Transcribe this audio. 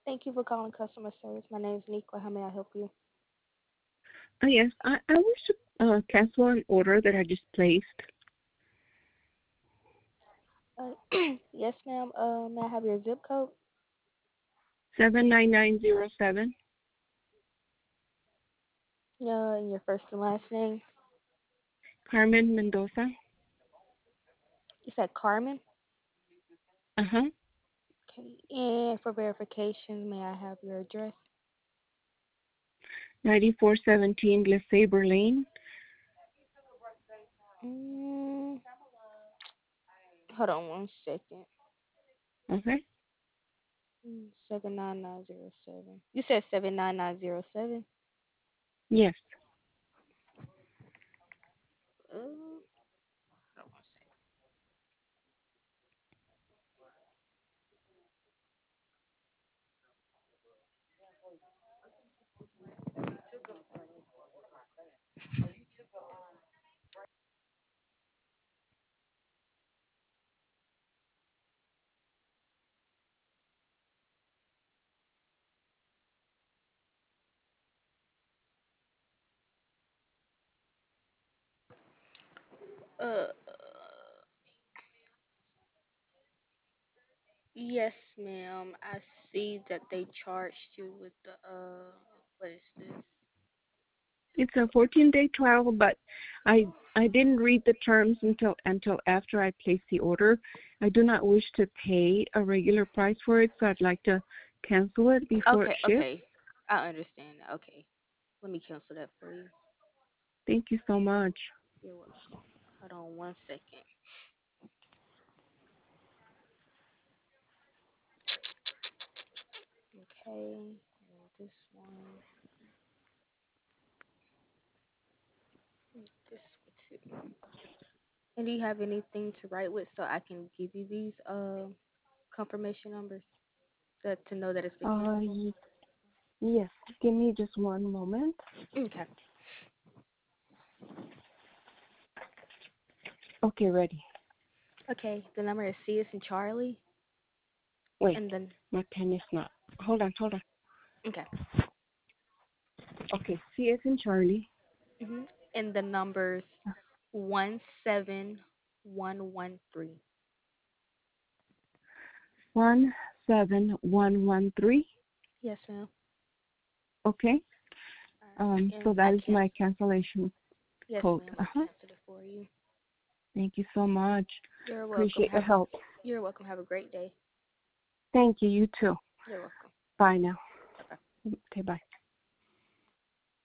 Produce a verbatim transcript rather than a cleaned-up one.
Thank you for calling customer service. My name is Niqua. How may I help you? Uh, yes, I, I wish to uh, cancel an order that I just placed. Uh, yes, ma'am. Uh, may I have your zip code? seven nine nine zero seven. Uh, and your first and last name? Carmen Mendoza. You said Carmen? Uh-huh. Okay. And for verification, may I have your address? ninety-four seventeen Le Sabre Lane. Mm, hold on one second. Okay. Mm, seven nine nine zero seven. You said seven nine nine zero seven? Yes. Uh, hold on one second. Uh, yes, ma'am. I see that they charged you with the, uh, what is this? It's a fourteen-day trial, but I I didn't read the terms until until after I placed the order. I do not wish to pay a regular price for it, so I'd like to cancel it before it Okay, ships. okay. I understand. Okay. Let me cancel that for you. Thank you so much. You're welcome. Hold on one second. Okay. And this one. And this one too. And do you have anything to write with so I can give you these uh confirmation numbers that to know that it's been Uh, canceled? y- yes. Give me just one moment. Okay. Okay, ready. Okay. The number is C is in Charlie. Wait, And then my pen is not. Hold on, hold on. okay. Okay, C is in Charlie. Mhm. And the numbers one seven one one three. One seven one one three. Yes, ma'am. Okay. All Um. right. So And I that is can't. my cancellation Yes, code. ma'am. Uh I huh. canceled it for you. Thank you so much. You're welcome. Appreciate your Have help. you're welcome. Have a great day. Thank you. You too. You're welcome. Bye now. Bye bye. Okay. Bye.